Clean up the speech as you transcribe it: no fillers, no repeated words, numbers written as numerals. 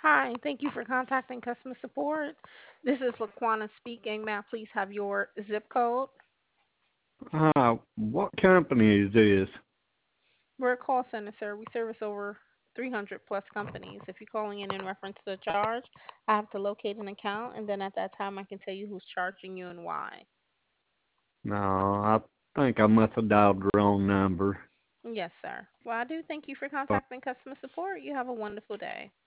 Hi, thank you for contacting customer support. This is Laquana speaking. May I please have your zip code? What company is this? We're a call center, sir. We service over 300 plus companies. If you're calling in reference to a charge, I have to locate an account, and then at that time, I can tell you who's charging you and why. No, I think I must have dialed the wrong number. Yes, sir. Well, I do thank you for Uh, contacting customer support. You have a wonderful day.